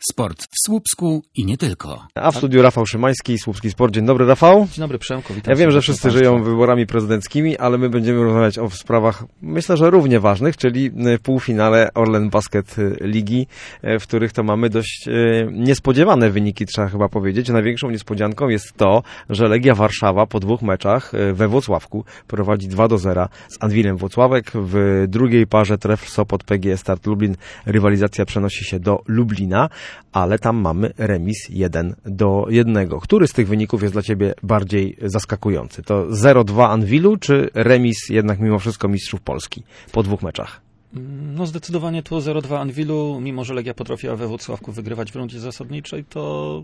Sport w Słupsku i nie tylko. A w studiu Rafał Szymański, Słupski Sport. Dzień dobry, Rafał. Dzień dobry, Przemku. Witam. Ja wiem, że wszyscy żyją wyborami prezydenckimi, ale my będziemy rozmawiać o sprawach, myślę, że równie ważnych, czyli w półfinale Orlen Basket Ligi, w których to mamy dość niespodziewane wyniki, trzeba chyba powiedzieć. Największą niespodzianką jest to, że Legia Warszawa po 2 meczach we Włocławku prowadzi 2-0 z Anwilem Włocławek. W drugiej parze Trefl Sopot PGE Start Lublin rywalizacja przenosi się do Lublina, ale tam mamy remis 1-1. Który z tych wyników jest dla Ciebie bardziej zaskakujący? To 0-2 Anwilu, czy remis jednak mimo wszystko mistrzów Polski po 2 meczach? No zdecydowanie to 0-2 Anwilu, mimo że Legia potrafiła we Włocławku wygrywać w rundzie zasadniczej, to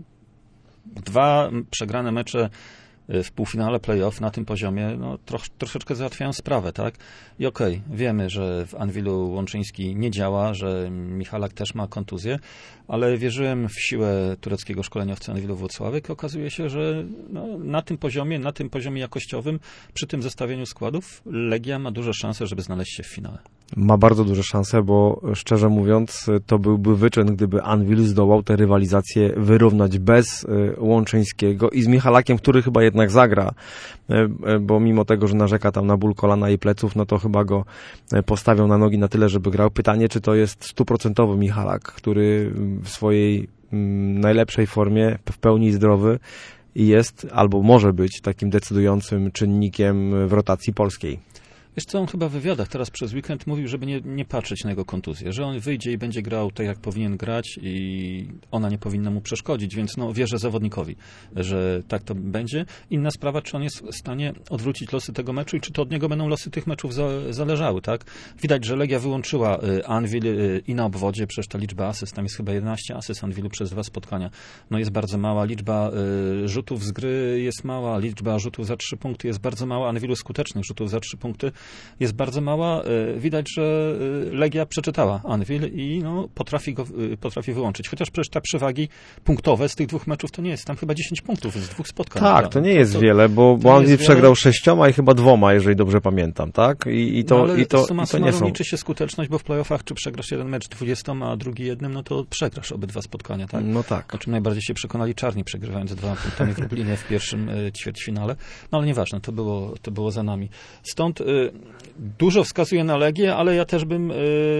2 przegrane mecze w półfinale play-off na tym poziomie no, troszeczkę załatwiają sprawę, tak? I okej, wiemy, że w Anwilu Łączyński nie działa, że Michalak też ma kontuzję, ale wierzyłem w siłę tureckiego szkoleniowca Anwilu Włocławek i okazuje się, że no, na tym poziomie jakościowym, przy tym zestawieniu składów, Legia ma duże szanse, żeby znaleźć się w finale. Ma bardzo duże szanse, bo szczerze mówiąc to byłby wyczyn, gdyby Anwil zdołał tę rywalizację wyrównać bez Łączyńskiego i z Michalakiem, który chyba jednak zagra, bo mimo tego, że narzeka tam na ból kolana i pleców, no to chyba go postawią na nogi na tyle, żeby grał. Pytanie, czy to jest 100% Michalak, który w swojej najlepszej formie, w pełni zdrowy jest albo może być takim decydującym czynnikiem w rotacji polskiej. Wiesz co, on chyba w wywiadach teraz przez weekend mówił, żeby nie patrzeć na jego kontuzję, że on wyjdzie i będzie grał tak, jak powinien grać i ona nie powinna mu przeszkodzić, więc no wierzę zawodnikowi, że tak to będzie. Inna sprawa, czy on jest w stanie odwrócić losy tego meczu i czy to od niego będą losy tych meczów zależały, tak? Widać, że Legia wyłączyła Anwil i na obwodzie, przecież ta liczba asyst, tam jest chyba 11 asyst Anwilu przez 2 spotkania. No jest bardzo mała, liczba rzutów z gry jest mała, liczba rzutów za 3 punkty jest bardzo mała, Anwilu skutecznych rzutów za 3 punkty jest bardzo mała. Widać, że Legia przeczytała Anwil i no, potrafi wyłączyć. Chociaż przecież te przewagi punktowe z tych 2 meczów to nie jest. Tam chyba 10 punktów z 2 spotkań. Tak, to nie jest wiele, bo Anwil przegrał 6 i chyba 2, jeżeli dobrze pamiętam, tak? I to nie są. Liczy się skuteczność, bo w playoffach czy przegrasz jeden mecz 20, a drugi 1, no to przegrasz obydwa spotkania, tak? No tak. O czym najbardziej się przekonali czarni, przegrywając 2 punktami w Lublinie w pierwszym ćwierćfinale. No ale nieważne, to było za nami. Stąd dużo wskazuje na Legię, ale ja też bym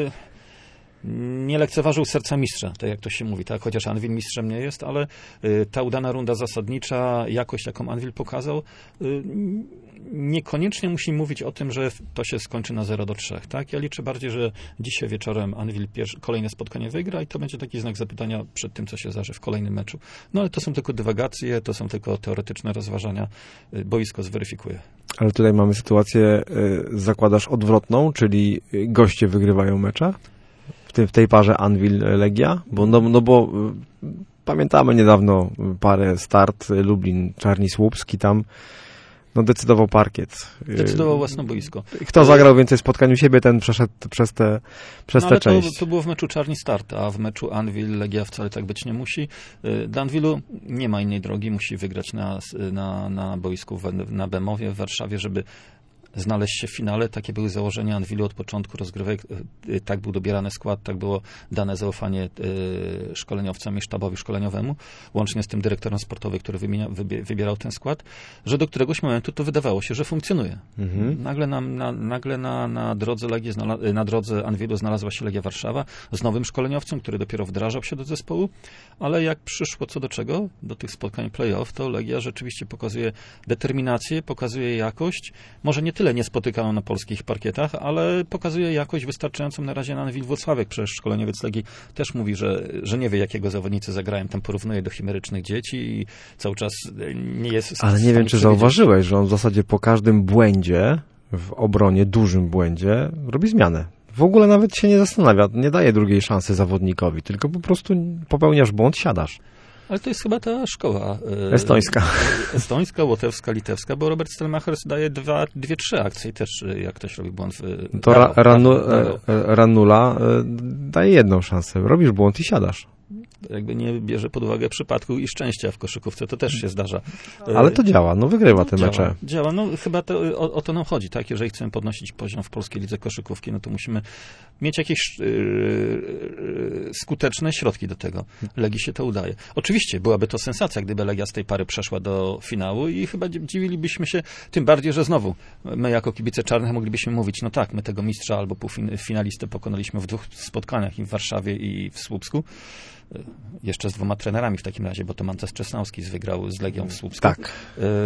nie lekceważył serca mistrza, tak jak to się mówi, tak? Chociaż Anwil mistrzem nie jest, ale ta udana runda zasadnicza, jakość, jaką Anwil pokazał, niekoniecznie musi mówić o tym, że to się skończy na 0-3, tak? Ja liczę bardziej, że dzisiaj wieczorem Anwil kolejne spotkanie wygra i to będzie taki znak zapytania przed tym, co się zdarzy w kolejnym meczu. No ale to są tylko dywagacje, to są tylko teoretyczne rozważania. Boisko zweryfikuje. Ale tutaj mamy sytuację, zakładasz odwrotną, czyli goście wygrywają mecze? W tej parze Anwil-Legia? Bo pamiętamy niedawno parę Start Lublin-Czarni Słupski, tam decydował parkiet. Decydował własne boisko. Kto zagrał więcej spotkań u siebie, ten przeszedł przez tę część. To było w meczu Czarni Start, a w meczu Anwil-Legia wcale tak być nie musi. Dla Anwilu nie ma innej drogi, musi wygrać na boisku na Bemowie w Warszawie, żeby znaleźć się w finale. Takie były założenia Anwilu od początku rozgrywek. Tak był dobierany skład, tak było dane zaufanie szkoleniowcom i sztabowi szkoleniowemu, łącznie z tym dyrektorem sportowym, który wybierał ten skład, że do któregoś momentu to wydawało się, że funkcjonuje. Mhm. Nagle na drodze Legii, na drodze Anwilu znalazła się Legia Warszawa z nowym szkoleniowcem, który dopiero wdrażał się do zespołu, ale jak przyszło co do czego, do tych spotkań play-off, to Legia rzeczywiście pokazuje determinację, pokazuje jakość, może nie tyle niespotykaną na polskich parkietach, ale pokazuje jakość wystarczającą na razie na Anwil Włocławek. Przecież szkoleniowiec Legii też mówi, że nie wie, jakiego zawodnicy zagrają. Tam porównuje do chimerycznych dzieci i cały czas nie jest... Ale nie wiem, czy zauważyłeś, że on w zasadzie po każdym błędzie w obronie, dużym błędzie, robi zmianę. W ogóle nawet się nie zastanawia, nie daje drugiej szansy zawodnikowi, tylko po prostu popełniasz błąd, siadasz. Ale to jest chyba ta szkoła estońska, łotewska, litewska, bo Robert Stelmacher daje 2-3 akcje też, jak ktoś robi błąd. To Ranula daje 1 szansę. Robisz błąd i siadasz. Jakby nie bierze pod uwagę przypadku i szczęścia w koszykówce, to też się zdarza. Ale to działa, wygrywa te mecze. Działa, chyba o to nam chodzi, tak? Jeżeli chcemy podnosić poziom w polskiej lidze koszykówki, no to musimy mieć jakieś skuteczne środki do tego. Legii się to udaje. Oczywiście byłaby to sensacja, gdyby Legia z tej pary przeszła do finału i chyba dziwilibyśmy się, tym bardziej, że znowu my jako kibice czarnych moglibyśmy mówić, no tak, my tego mistrza albo półfinalistę pokonaliśmy w 2 spotkaniach, i w Warszawie, i w Słupsku. Jeszcze z 2 trenerami w takim razie, bo to Mantas Czesnauskis wygrał z Legią w Słupsku. Tak.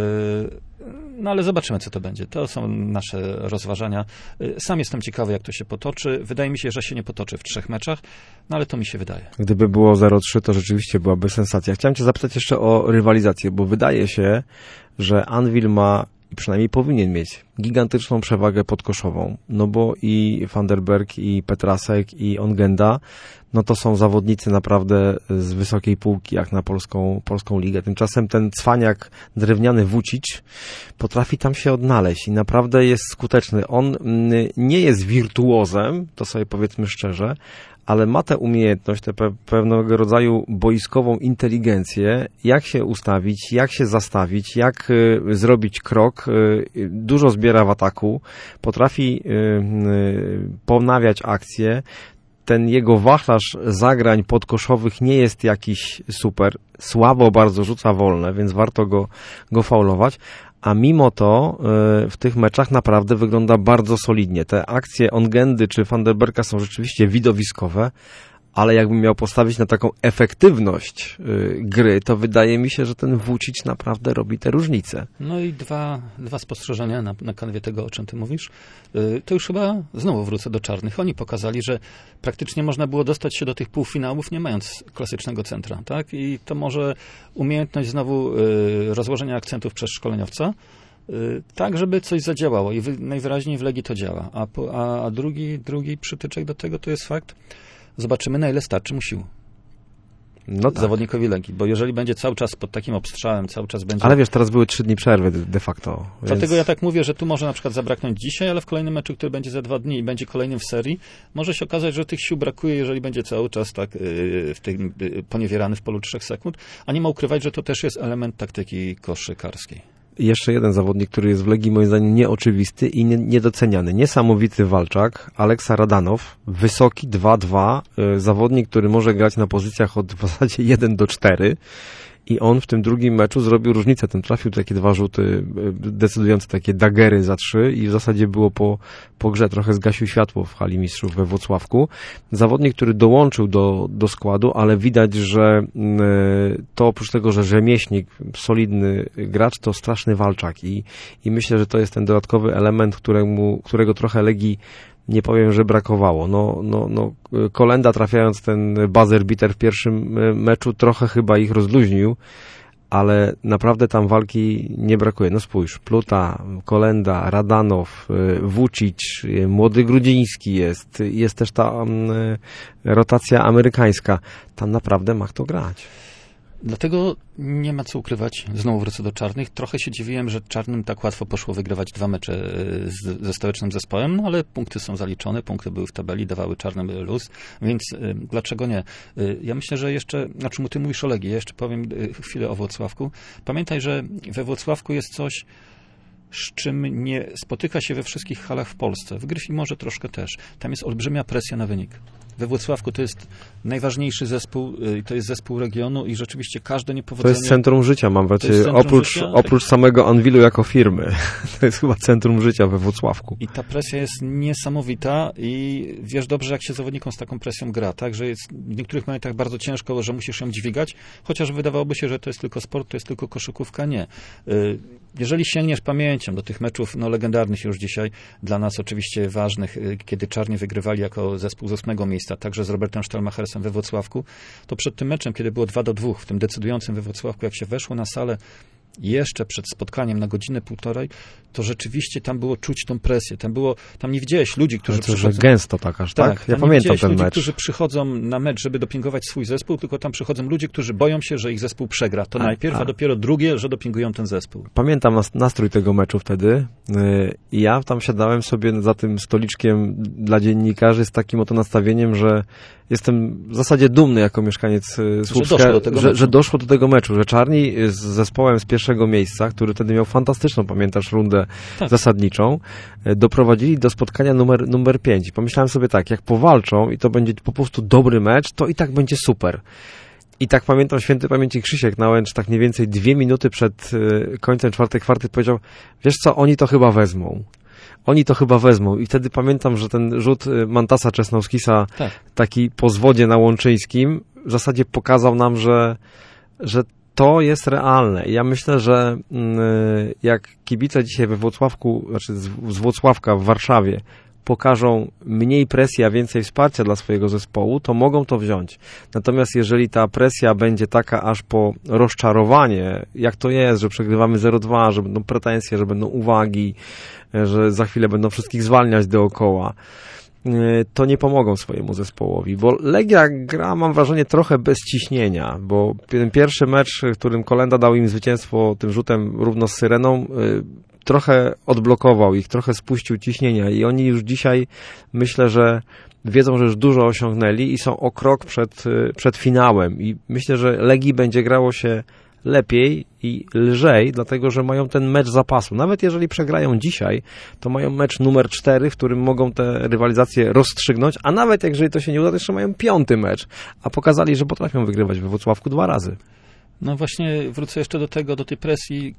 No ale zobaczymy, co to będzie. To są nasze rozważania. Sam jestem ciekawy, jak to się potoczy. Wydaje mi się, że się nie potoczy w 3 meczach, no ale to mi się wydaje. Gdyby było 0-3, to rzeczywiście byłaby sensacja. Chciałem cię zapytać jeszcze o rywalizację, bo wydaje się, że Anwil ma, i przynajmniej powinien mieć, gigantyczną przewagę podkoszową. No bo i Van der Berg, i Petrasek, i Ongenda, no to są zawodnicy naprawdę z wysokiej półki, jak na polską ligę. Tymczasem ten cwaniak drewniany Vucic potrafi tam się odnaleźć i naprawdę jest skuteczny. On nie jest wirtuozem, to sobie powiedzmy szczerze, ale ma tę umiejętność, tę pewnego rodzaju boiskową inteligencję, jak się ustawić, jak się zastawić, jak zrobić krok. Dużo zbiera w ataku, potrafi ponawiać akcje. Ten jego wachlarz zagrań podkoszowych nie jest jakiś super. Słabo bardzo rzuca wolne, więc warto go faulować. A mimo to w tych meczach naprawdę wygląda bardzo solidnie. Te akcje Ongendy czy Van der Berga są rzeczywiście widowiskowe, ale jakbym miał postawić na taką efektywność gry, to wydaje mi się, że ten Vucic naprawdę robi te różnice. No i dwa spostrzeżenia na kanwie tego, o czym ty mówisz. To już chyba znowu wrócę do czarnych. Oni pokazali, że praktycznie można było dostać się do tych półfinałów, nie mając klasycznego centra, tak? I to może umiejętność znowu rozłożenia akcentów przez szkoleniowca, tak, żeby coś zadziałało. I najwyraźniej w Legii to działa. A drugi przytyczek do tego to jest fakt, zobaczymy, na ile starczy mu sił. No tak. Zawodnikowi Legii, bo jeżeli będzie cały czas pod takim obstrzałem, cały czas będzie... Ale wiesz, teraz były 3 dni przerwy de facto. Dlatego ja tak mówię, że tu może na przykład zabraknąć dzisiaj, ale w kolejnym meczu, który będzie za 2 dni i będzie kolejnym w serii, może się okazać, że tych sił brakuje, jeżeli będzie cały czas tak w tym poniewierany w polu 3 sekund, a nie ma ukrywać, że to też jest element taktyki koszykarskiej. Jeszcze jeden zawodnik, który jest w Legii moim zdaniem nieoczywisty i niedoceniany. Niesamowity walczak, Aleksa Radanow, wysoki 2-2, zawodnik, który może grać na pozycjach od w zasadzie 1-4 i on w tym drugim meczu zrobił różnicę. Ten trafił takie 2 rzuty decydujące, takie dagery za 3 i w zasadzie było po grze. Trochę zgasił światło w hali mistrzów we Włocławku. Zawodnik, który dołączył do składu, ale widać, że to oprócz tego, że rzemieślnik, solidny gracz, to straszny walczak i myślę, że to jest ten dodatkowy element, którego trochę Legii, nie powiem, że brakowało. Kolenda, trafiając ten buzzer beater w pierwszym meczu, trochę chyba ich rozluźnił, ale naprawdę tam walki nie brakuje. No spójrz, Pluta, Kolenda, Radanow, Vucic, młody Grudziński jest też ta rotacja amerykańska. Tam naprawdę ma kto grać. Dlatego nie ma co ukrywać. Znowu wrócę do czarnych. Trochę się dziwiłem, że czarnym tak łatwo poszło wygrywać 2 mecze ze stołecznym zespołem, no ale punkty są zaliczone, punkty były w tabeli, dawały czarnym luz, więc dlaczego nie? Ja myślę, że jeszcze, ty mówisz o Legii, ja jeszcze powiem chwilę o Włocławku. Pamiętaj, że we Włocławku jest coś, z czym nie spotyka się we wszystkich halach w Polsce. W Gryfii może troszkę też. Tam jest olbrzymia presja na wynik. We Włocławku to jest najważniejszy zespół, to jest zespół regionu i rzeczywiście każde niepowodzenie... To jest centrum życia, mam wrażenie, oprócz samego Anwilu jako firmy. To jest chyba centrum życia we Włocławku. I ta presja jest niesamowita i wiesz dobrze, jak się zawodnikom z taką presją gra, tak? Że jest w niektórych momentach bardzo ciężko, że musisz ją dźwigać, chociaż wydawałoby się, że to jest tylko sport, to jest tylko koszykówka. Nie. Jeżeli sięgniesz pamięcią do tych meczów, legendarnych już dzisiaj, dla nas oczywiście ważnych, kiedy czarni wygrywali jako zespół z 8. miejsca, także z Robertem Stelmachersem we Włocławku, to przed tym meczem, kiedy było 2-2, w tym decydującym we Włocławku, jak się weszło na salę jeszcze przed spotkaniem na godzinę, półtorej, to rzeczywiście tam było czuć tą presję. Tam nie widziałeś ludzi, którzy przychodzą... Że gęsto tak aż, tak? Ja pamiętam ten ludzi, mecz. Którzy przychodzą na mecz, żeby dopingować swój zespół, tylko tam przychodzą ludzie, którzy boją się, że ich zespół przegra. To najpierw, a dopiero drugie, że dopingują ten zespół. Pamiętam nastrój tego meczu wtedy i ja tam siadałem sobie za tym stoliczkiem dla dziennikarzy z takim oto nastawieniem, że jestem w zasadzie dumny jako mieszkaniec Słupska, że doszło do tego meczu, że czarni z zespołem z pierwszej pierwszego miejsca, który wtedy miał fantastyczną, pamiętasz, rundę Tak. zasadniczą, doprowadzili do spotkania numer 5. I pomyślałem sobie tak, jak powalczą i to będzie po prostu dobry mecz, to i tak będzie super. I tak pamiętam, świętej pamięci Krzysiek Nałęcz, tak mniej więcej 2 minuty przed końcem czwartej kwarty powiedział, wiesz co, oni to chyba wezmą. Oni to chyba wezmą. I wtedy pamiętam, że ten rzut Mantasa Czesnauskisa, Tak. taki po zwodzie na Łączyńskim, w zasadzie pokazał nam, że to jest realne. I ja myślę, że jak kibice dzisiaj we Włocławku, znaczy z Włocławka w Warszawie pokażą mniej presji, a więcej wsparcia dla swojego zespołu, to mogą to wziąć. Natomiast jeżeli ta presja będzie taka aż po rozczarowanie, jak to jest, że przegrywamy 0-2, że będą pretensje, że będą uwagi, że za chwilę będą wszystkich zwalniać dookoła, to nie pomogą swojemu zespołowi, bo Legia gra, mam wrażenie, trochę bez ciśnienia, bo ten pierwszy mecz, w którym Kolenda dał im zwycięstwo tym rzutem równo z Syreną, trochę odblokował ich, trochę spuścił ciśnienia i oni już dzisiaj, myślę, że wiedzą, że już dużo osiągnęli i są o krok przed finałem i myślę, że Legii będzie grało się lepiej i lżej, dlatego, że mają ten mecz zapasu. Nawet jeżeli przegrają dzisiaj, to mają mecz numer 4, w którym mogą te rywalizacje rozstrzygnąć, a nawet jeżeli to się nie uda, to jeszcze mają 5. mecz, a pokazali, że potrafią wygrywać we Włocławku 2 razy. No właśnie, wrócę jeszcze do tej presji.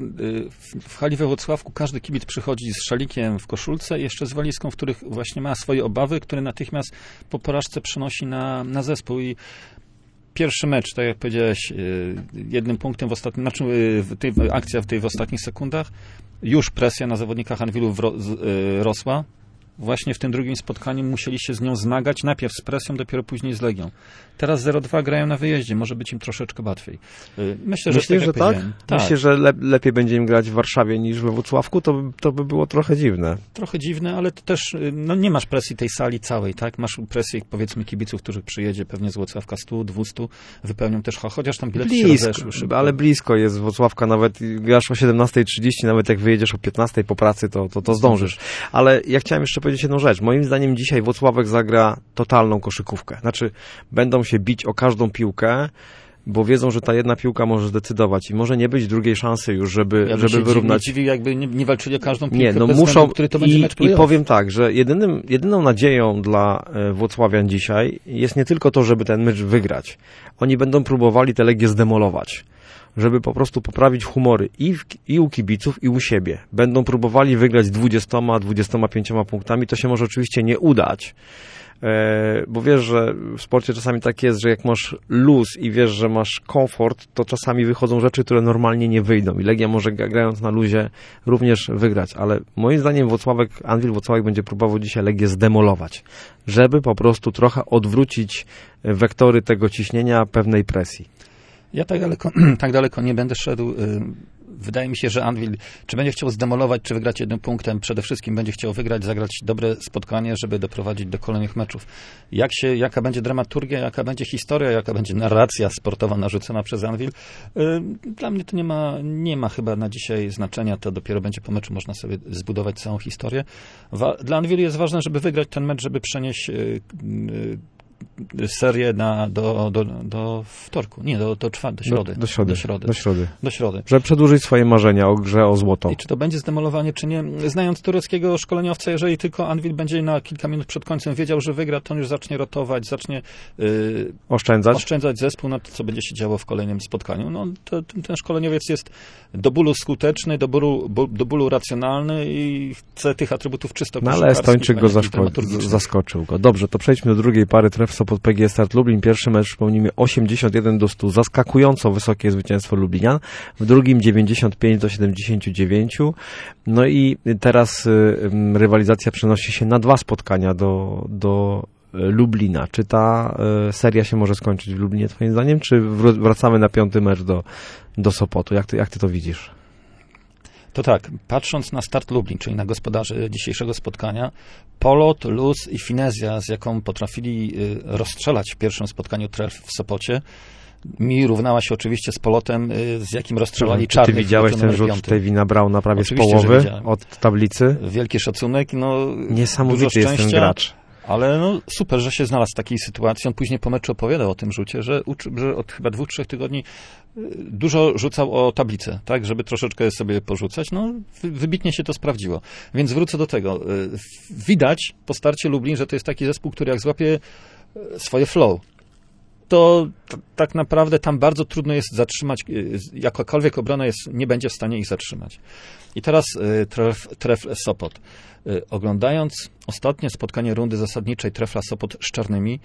W hali we Włocławku każdy kibic przychodzi z szalikiem w koszulce i jeszcze z walizką, w których właśnie ma swoje obawy, które natychmiast po porażce przenosi na zespół. I pierwszy mecz, tak jak powiedziałeś, jednym punktem w ostatnim, akcja w ostatnich sekundach, już presja na zawodnikach Anwilu rosła. Właśnie w tym drugim spotkaniu musieli się z nią zmagać, najpierw z presją, dopiero później z Legią. Teraz 0-2 grają na wyjeździe, może być im troszeczkę łatwiej. Myślę, że tak? Tak. Myślę, że lepiej będzie im grać w Warszawie niż we Włocławku, to by było trochę dziwne. Trochę dziwne, ale to też, nie masz presji tej sali całej, tak? Masz presję, powiedzmy, kibiców, których przyjedzie pewnie z Włocławka 100, 200, wypełnią też, chociaż tam bilety się rozeszły szybko. Ale blisko jest Włocławka, nawet grasz o 17:30, nawet jak wyjedziesz o 15:00 po pracy, to zdążysz. Ale ja chciałem jeszcze powiedzieć jedną rzecz. Moim zdaniem dzisiaj Włocławek zagra totalną koszykówkę. Znaczy, będą się bić o każdą piłkę, bo wiedzą, że ta jedna piłka może zdecydować i może nie być drugiej szansy już, żeby wyrównać. Dziwi, jakby nie walczyli o każdą piłkę. Nie, no bez muszą, względu, który to będzie mecz i playoff. powiem tak, że jedyną nadzieją dla Włocławian dzisiaj jest nie tylko to, żeby ten mecz wygrać. Oni będą próbowali tę Legię zdemolować, żeby po prostu poprawić humory i u kibiców, i u siebie. Będą próbowali wygrać 20-25 punktami. To się może oczywiście nie udać, bo wiesz, że w sporcie czasami tak jest, że jak masz luz i wiesz, że masz komfort, to czasami wychodzą rzeczy, które normalnie nie wyjdą i Legia może grając na luzie również wygrać, ale moim zdaniem Anwil Włocławek będzie próbował dzisiaj Legię zdemolować, żeby po trochę odwrócić wektory tego ciśnienia, pewnej presji. Ja tak daleko nie będę szedł. Wydaje mi się, że Anwil, czy będzie chciał zdemolować, czy wygrać 1 punktem, przede wszystkim będzie chciał wygrać, zagrać dobre spotkanie, żeby doprowadzić do kolejnych meczów. Jaka będzie dramaturgia, jaka będzie historia, jaka będzie narracja sportowa narzucona przez Anwil, dla mnie to nie ma chyba na dzisiaj znaczenia, to dopiero będzie po meczu można sobie zbudować całą historię. Dla Anwilu jest ważne, żeby wygrać ten mecz, żeby przenieść serię do wtorku. Nie, do środy. Do środy. Żeby przedłużyć swoje marzenia o grze o złoto. I czy to będzie zdemolowanie, czy nie? Znając tureckiego szkoleniowca, jeżeli tylko Anwil będzie na kilka minut przed końcem wiedział, że wygra, to on już zacznie rotować, zacznie oszczędzać zespół na to, co będzie się działo w kolejnym spotkaniu. No, ten szkoleniowiec jest do bólu skuteczny, do bólu racjonalny i chce tych atrybutów czysto koszykarskich. No ale Estończyk go zaskoczył go. Dobrze, to przejdźmy do drugiej pary tref Sopot PGS Start Lublin. Pierwszy mecz, przypomnijmy, 81-100. Zaskakująco wysokie zwycięstwo Lublinian. W drugim 95-79. No i teraz rywalizacja przenosi się na 2 spotkania do Lublina. Czy ta seria się może skończyć w Lublinie, twoim zdaniem? Czy wracamy na 5. mecz do Sopotu? Jak ty to widzisz? To tak, patrząc na Start Lublin, czyli na gospodarzy dzisiejszego spotkania, polot, luz i finezja, z jaką potrafili rozstrzelać w pierwszym spotkaniu tref w Sopocie, mi równała się oczywiście z polotem, z jakim rozstrzelali Czarnych. Ty widziałeś ten rzut Tevina Brauna prawie oczywiście, z połowy od tablicy? Wielki szacunek. Niesamowity jest ten gracz. Ale no super, że się znalazł w takiej sytuacji. On później po meczu opowiadał o tym rzucie, że od chyba 2-3 tygodni dużo rzucał o tablicę, tak, żeby troszeczkę sobie porzucać. No, wybitnie się to sprawdziło. Więc wrócę do tego. Widać po starcie Lublin, że to jest taki zespół, który jak złapie swoje flow, to tak naprawdę tam bardzo trudno jest zatrzymać, jakakolwiek obrona nie będzie w stanie ich zatrzymać. I teraz Trefl Sopot. Oglądając ostatnie spotkanie rundy zasadniczej Trefla Sopot z Czarnymi,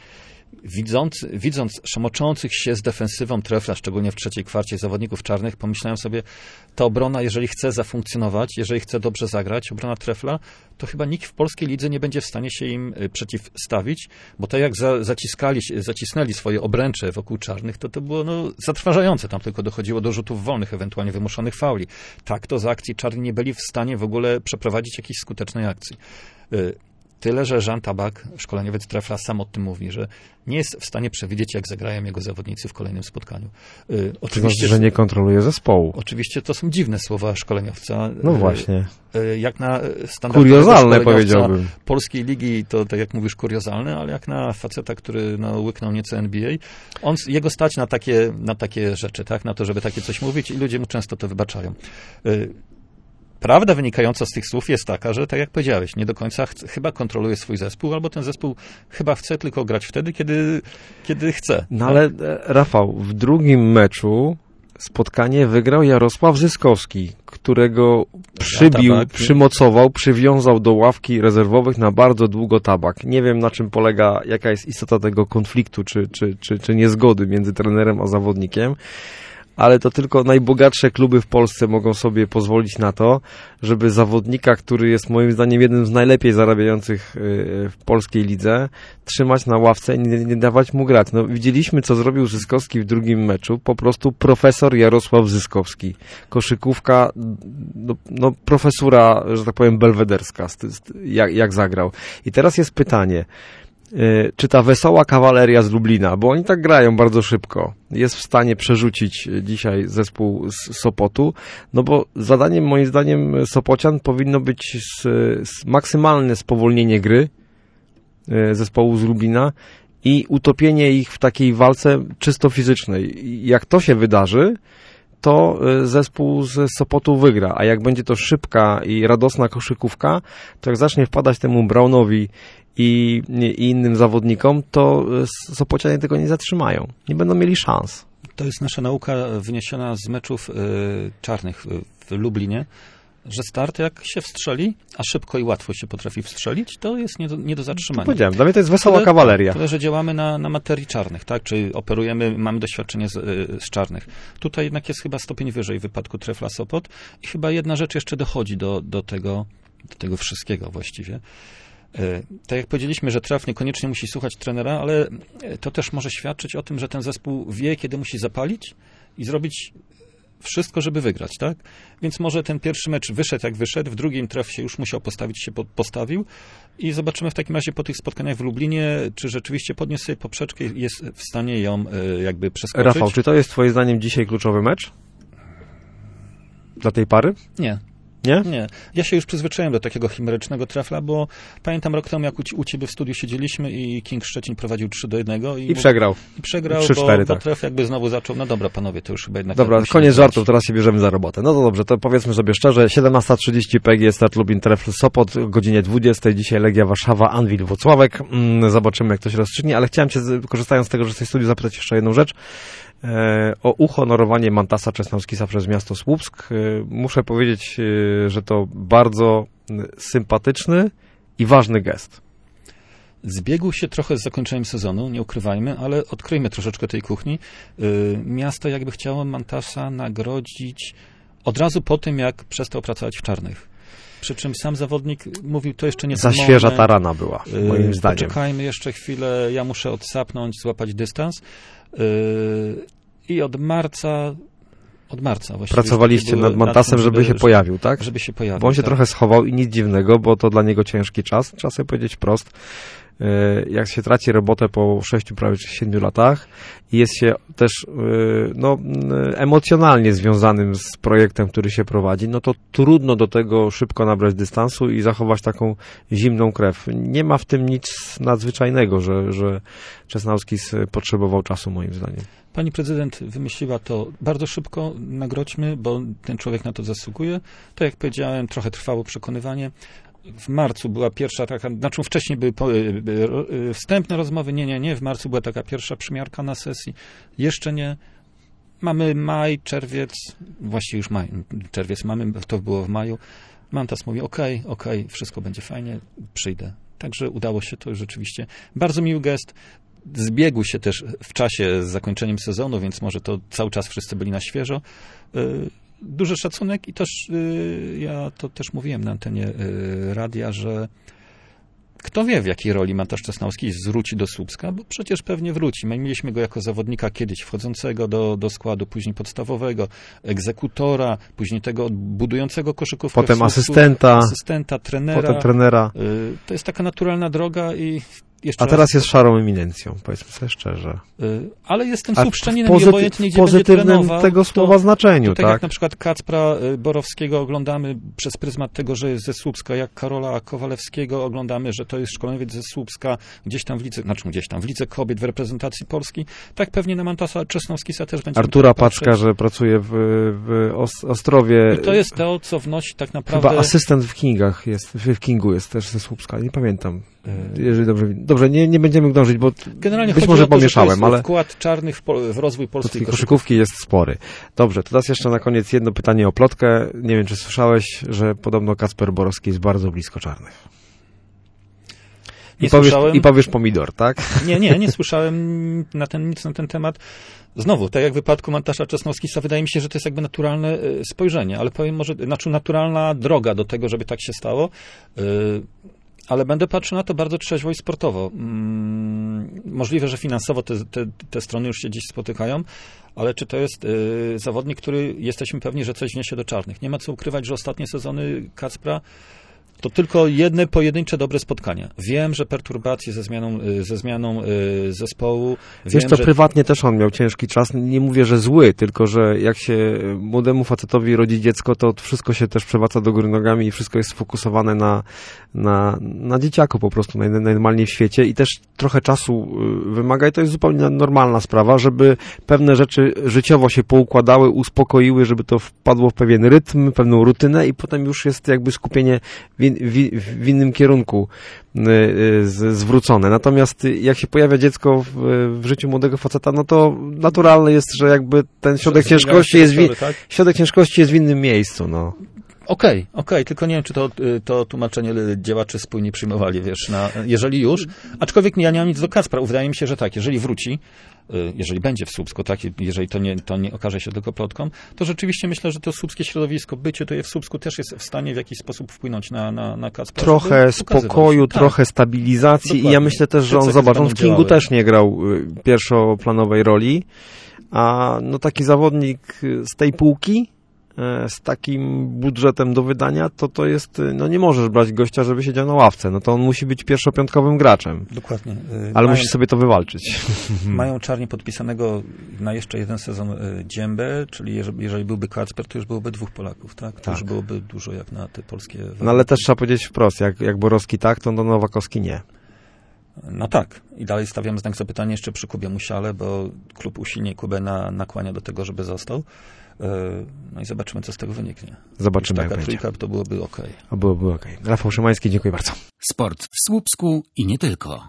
widząc szamoczących się z defensywą Trefla, szczególnie w trzeciej kwarcie zawodników czarnych, pomyślałem sobie, ta obrona, jeżeli chce zafunkcjonować, jeżeli chce dobrze zagrać, obrona Trefla, to chyba nikt w polskiej lidze nie będzie w stanie się im przeciwstawić, bo tak jak zacisnęli swoje obręcze wokół czarnych, to było zatrważające. Tam tylko dochodziło do rzutów wolnych, ewentualnie wymuszonych fauli. Tak to z akcji czarni nie byli w stanie w ogóle przeprowadzić jakiejś skutecznej akcji. Tyle, że Jean Tabak, szkoleniowiec Trefla, sam o tym mówi, że nie jest w stanie przewidzieć, jak zagrają jego zawodnicy w kolejnym spotkaniu. Oczywiście, że nie kontroluje zespołu. Oczywiście to są dziwne słowa szkoleniowca. No właśnie. Jak na standardowego kuriozalne, powiedziałbym. Polskiej ligi, to tak jak mówisz, kuriozalne, ale jak na faceta, który łyknął nieco NBA, jego stać na takie rzeczy, tak? Na to, żeby takie coś mówić i ludzie mu często to wybaczają. Prawda wynikająca z tych słów jest taka, że tak jak powiedziałeś, nie do końca chyba kontroluje swój zespół, albo ten zespół chyba chce tylko grać wtedy, kiedy chce. No ale Rafał, w drugim meczu spotkanie wygrał Jarosław Zyskowski, którego przymocował, przywiązał do ławki rezerwowych na bardzo długo Tabak. Nie wiem, na czym polega, jaka jest istota tego konfliktu, czy niezgody między trenerem a zawodnikiem, ale to tylko najbogatsze kluby w Polsce mogą sobie pozwolić na to, żeby zawodnika, który jest moim zdaniem jednym z najlepiej zarabiających w polskiej lidze, trzymać na ławce i nie dawać mu grać. No, widzieliśmy, co zrobił Zyskowski w drugim meczu. Po prostu profesor Jarosław Zyskowski. Koszykówka, profesura, że tak powiem, belwederska, jak zagrał. I teraz jest pytanie, czy ta wesoła kawaleria z Lublina, bo oni tak grają bardzo szybko, jest w stanie przerzucić dzisiaj zespół z Sopotu, no bo zadaniem moim zdaniem Sopocian powinno być maksymalne spowolnienie gry zespołu z Lublina i utopienie ich w takiej walce czysto fizycznej. Jak to się wydarzy, to zespół z Sopotu wygra, a jak będzie to szybka i radosna koszykówka, to jak zacznie wpadać temu Brownowi i innym zawodnikom, to Sopocianie tego nie zatrzymają. Nie będą mieli szans. To jest nasza nauka wyniesiona z meczów czarnych w Lublinie, że start jak się wstrzeli, a szybko i łatwo się potrafi wstrzelić, to jest nie do zatrzymania. Powiedziałem, dla mnie to jest wesoła kawaleria. Tyle, że działamy na materii czarnych, tak? Czy operujemy, mamy doświadczenie z czarnych. Tutaj jednak jest chyba stopień wyżej w wypadku Trefla Sopot i chyba jedna rzecz jeszcze dochodzi do tego wszystkiego właściwie. Tak jak powiedzieliśmy, że Tref niekoniecznie musi słuchać trenera, ale to też może świadczyć o tym, że ten zespół wie, kiedy musi zapalić i zrobić wszystko, żeby wygrać, tak? Więc może ten pierwszy mecz wyszedł jak wyszedł, w drugim Tref się już musiał postawić, się postawił i zobaczymy w takim razie po tych spotkaniach w Lublinie, czy rzeczywiście podniósł sobie poprzeczkę i jest w stanie ją jakby przeskoczyć. Rafał, czy to jest twoim zdaniem dzisiaj kluczowy mecz? Dla tej pary? Nie. Nie? Nie. Ja się już przyzwyczaiłem do takiego chimerycznego Trefla, bo pamiętam rok temu, jak u ciebie w studiu siedzieliśmy i King Szczecin prowadził 3-1 i przegrał. I przegrał, 3-4, bo Tref jakby znowu zaczął, no dobra panowie, to już chyba jednak... Dobra, koniec żartów, teraz się bierzemy za robotę. No to dobrze, to powiedzmy sobie szczerze, 17:30 PGS Start Lublin Trefl Sopot, o godzinie 20:00, dzisiaj Legia Warszawa, Anwil Włocławek. Zobaczymy, jak to się rozstrzygnie, ale chciałem cię, korzystając z tego, że jesteś w studiu, zapytać jeszcze jedną rzecz. O uhonorowanie Mantasa Czesnauskisa przez miasto Słupsk. Muszę powiedzieć, że to bardzo sympatyczny i ważny gest. Zbiegł się trochę z zakończeniem sezonu, nie ukrywajmy, ale odkryjmy troszeczkę tej kuchni. Miasto jakby chciało Mantasa nagrodzić od razu po tym, jak przestał pracować w czarnych. Przy czym sam zawodnik mówił, to jeszcze nie za świeża ta rana była, moim zdaniem. Poczekajmy jeszcze chwilę, ja muszę odsapnąć, złapać dystans. I od marca właściwie. Pracowaliście nad Mantasem, żeby się pojawił, tak? Żeby się pojawił. Bo on się trochę schował i nic dziwnego, bo to dla niego ciężki czas. Trzeba sobie powiedzieć wprost. jak się traci robotę po 6 prawie czy 7 latach i jest się też emocjonalnie związanym z projektem, który się prowadzi, no to trudno do tego szybko nabrać dystansu i zachować taką zimną krew. Nie ma w tym nic nadzwyczajnego, że Czesnauskis potrzebował czasu, moim zdaniem. Pani prezydent wymyśliła to bardzo szybko, nagrodźmy, bo ten człowiek na to zasługuje. Tak jak powiedziałem, trochę trwało przekonywanie. W marcu była pierwsza taka, znaczy wcześniej były wstępne rozmowy, nie, w marcu była taka pierwsza przymiarka na sesji, jeszcze nie. Mamy maj, czerwiec, właściwie już maj, czerwiec mamy, to było w maju. Mantas mówi, okej, wszystko będzie fajnie, przyjdę. Także udało się to rzeczywiście. Bardzo miły gest. Zbiegł się też w czasie z zakończeniem sezonu, więc może to cały czas wszyscy byli na świeżo. Duży szacunek i też ja to też mówiłem na antenie radia, że kto wie, w jakiej roli Mantas Czesnauski wróci do Słupska, bo przecież pewnie wróci. My mieliśmy go jako zawodnika kiedyś wchodzącego do składu, później podstawowego, egzekutora, później tego budującego koszykówkę. Potem Słupsku, asystenta, trenera. Potem trenera. To jest taka naturalna droga i a teraz jest szarą eminencją, powiedzmy sobie szczerze. Ale jestem słupszczaninem i obojętnie gdzie w pozytywnym będzie trenował, tego słowa znaczeniu, to tak? Tak Jak na przykład Kacpra Borowskiego oglądamy przez pryzmat tego, że jest ze Słupska, jak Karola Kowalewskiego oglądamy, że to jest szkoleniowiec ze Słupska, gdzieś tam w Lidze Kobiet w reprezentacji Polski, tak pewnie na Mantasa Czesnauskisa też będzie. Artura Paczka, że pracuje w Ostrowie. I to jest to, co wnosi tak naprawdę... Chyba asystent w Kingu jest też ze Słupska, nie pamiętam. Jeżeli dobrze, nie będziemy dążyć, bo generalnie być może pomieszałem, ale wkład Czarnych w rozwój polskiej koszykówki jest spory. Dobrze, to teraz jeszcze na koniec jedno pytanie o plotkę. Nie wiem, czy słyszałeś, że podobno Kacper Borowski jest bardzo blisko Czarnych. I powiesz pomidor, tak? Nie słyszałem nic na ten temat. Znowu, tak jak w wypadku Mantasa Czesnauskisa, wydaje mi się, że to jest jakby naturalne spojrzenie, ale powiem może, naturalna droga do tego, żeby tak się stało. Ale będę patrzył na to bardzo trzeźwo i sportowo. Możliwe, że finansowo te strony już się dziś spotykają, ale czy to jest zawodnik, który jesteśmy pewni, że coś wniesie do Czarnych? Nie ma co ukrywać, że ostatnie sezony Kacpra to tylko jedne pojedyncze dobre spotkania. Wiem, że perturbacje ze zmianą zespołu. Wiesz co, prywatnie też on miał ciężki czas. Nie mówię, że zły, tylko że jak się młodemu facetowi rodzi dziecko, to wszystko się też przewraca do góry nogami i wszystko jest sfokusowane na dzieciaku po prostu, najnormalniej w świecie i też trochę czasu wymaga i to jest zupełnie normalna sprawa, żeby pewne rzeczy życiowo się poukładały, uspokoiły, żeby to wpadło w pewien rytm, pewną rutynę i potem już jest jakby skupienie w innym kierunku zwrócone. Natomiast jak się pojawia dziecko w życiu młodego faceta, no to naturalne jest, że jakby ten środek ciężkości jest w innym miejscu. No. Okej, tylko nie wiem, czy to tłumaczenie działacze spójnie przyjmowali, wiesz, jeżeli już. Aczkolwiek ja nie mam nic do Kacpra. Wydaje mi się, że tak, jeżeli wróci, jeżeli będzie w Słupsku, tak, jeżeli to nie okaże się tylko plotką, to rzeczywiście myślę, że to słupskie środowisko, bycie tutaj w Słupsku też jest w stanie w jakiś sposób wpłynąć na Kacpra. Trochę spokoju, trochę stabilizacji. Dokładnie. I ja myślę też, że on w Kingu też nie grał pierwszoplanowej roli, a no taki zawodnik z tej półki, z takim budżetem do wydania, to jest, no nie możesz brać gościa, żeby siedział na ławce, no to on musi być pierwszopiątkowym graczem. Dokładnie. Ale musi sobie to wywalczyć. Mają Czarni podpisanego na jeszcze jeden sezon Dziębę, czyli jeżeli byłby Kacper, to już byłoby 2 Polaków, tak? To już byłoby dużo jak na te polskie... No ale też trzeba powiedzieć wprost, jak Borowski tak, to Nowakowski nie. No tak. I dalej stawiam znak zapytania jeszcze przy Kubie Musiale, bo klub usilnie Kubę nakłania do tego, żeby został. No i zobaczymy, co z tego wyniknie. Zobaczymy, taka trójka to byłoby okej. Byłoby okej. Rafał Szymański, dziękuję bardzo. Sport w Słupsku i nie tylko.